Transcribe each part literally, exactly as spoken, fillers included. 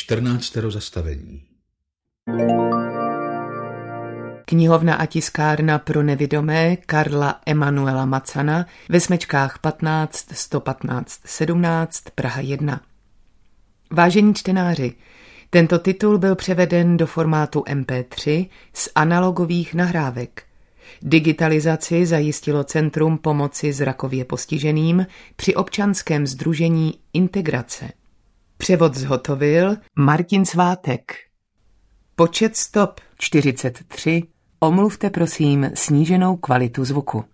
čtrnáctero zastavení. Knihovna a tiskárna pro nevidomé Karla Emanuela Macana ve Smečkách patnáct sto patnáct sedmnáct Praha jedna. Vážení čtenáři, tento titul byl převeden do formátu em pé tři z analogových nahrávek. Digitalizaci zajistilo Centrum pomoci zrakově postiženým při občanském sdružení Integrace. Převod zhotovil Martin Svátek. Počet stop čtyřicet tři. Omluvte prosím sníženou kvalitu zvuku.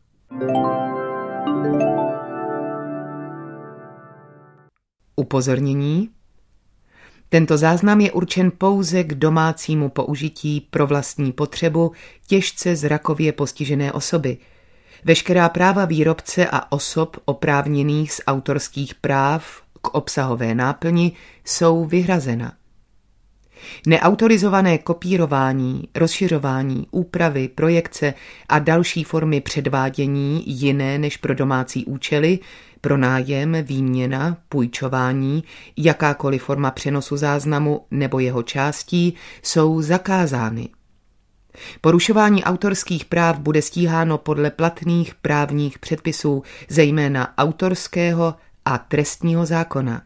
Upozornění. Tento záznam je určen pouze k domácímu použití pro vlastní potřebu těžce zrakově postižené osoby. Veškerá práva výrobce a osob oprávněných z autorských práv k obsahové náplni jsou vyhrazena. Neautorizované kopírování, rozšiřování, úpravy, projekce a další formy předvádění jiné než pro domácí účely, pronájem, výměna, půjčování, jakákoliv forma přenosu záznamu nebo jeho částí jsou zakázány. Porušování autorských práv bude stíháno podle platných právních předpisů, zejména autorského a trestního zákona.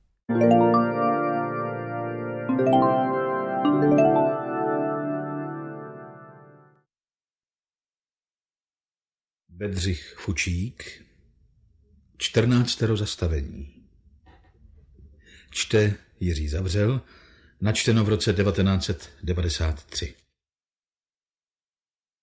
Bedřich Fučík, čtrnáctero zastavení. Čte Jiří Zavřel, načteno v roce devatenáct set devadesát tři.